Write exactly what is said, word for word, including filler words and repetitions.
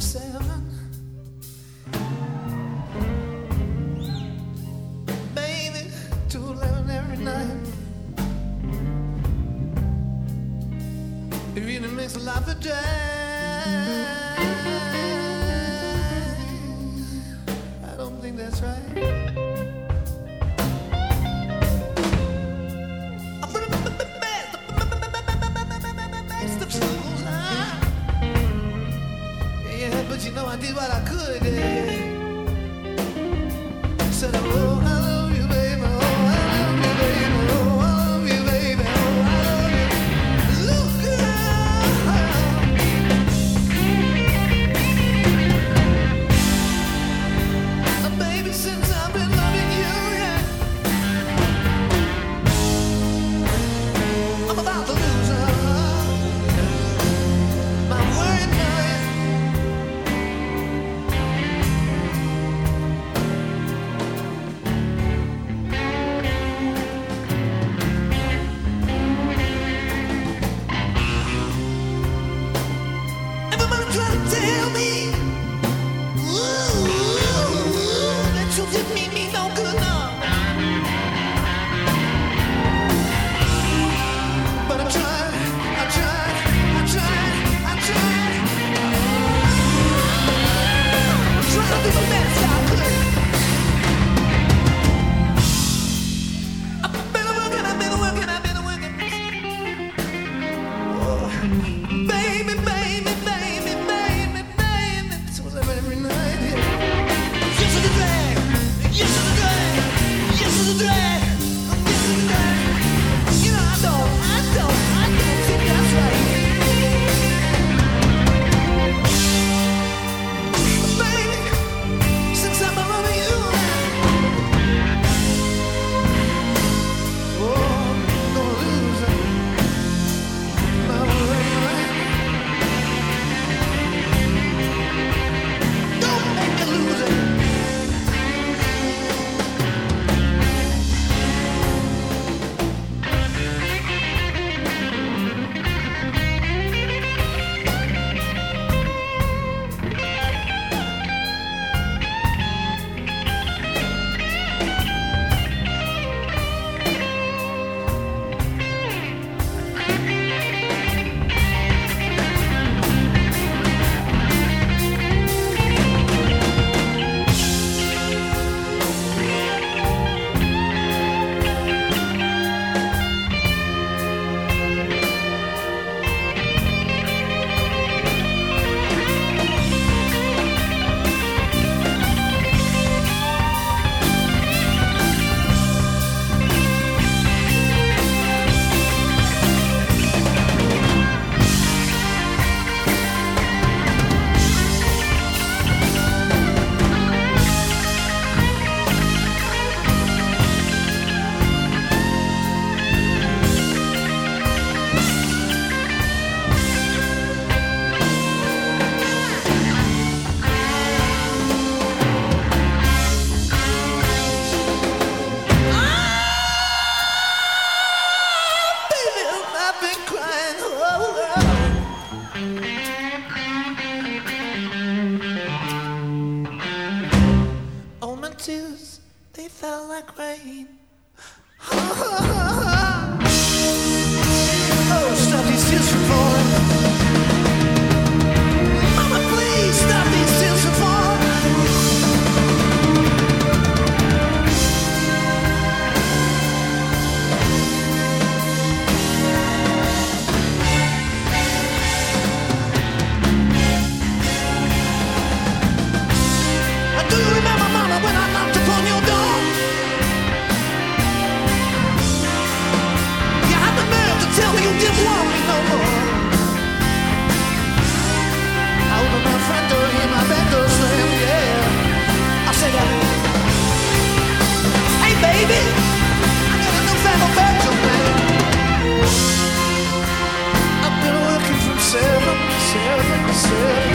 seven. Baby, to eleven every night. It really makes life a drag. I don't think that's right. But you know I did what I could, yeah. Said, oh, I love you, baby. Oh, I love you, baby. Oh, I love you, baby. Oh, I love you. Look, girl. Uh, baby, since I've been loving you, yeah, I'm about to lose her. My word, man. Tell me, ooh, that you didn't mean me no good, no. But I tried, I tried, I tried, I tried. I'm trying to do the best I could. I've been working, I've been working, I've been working. Oh, baby, baby, baby. Every night, yeah. Yes to the drag, yes to the drag, yes to the drag, yes to the drag. You know I don't, I don't, I don't think that's right. Baby, since I'm loving you, oh, I'm gonna lose it. My right. They fell like rain. Oh, stop these tears from falling. Mama, please stop these tears from I do remember, Mama, when I knocked upon your door. Tell me you didn't want me no more. I opened my front door, hear my back door slam, yeah. I said, uh, hey baby, I got a new family bedroom, man. I've been working from seven, seven, seven.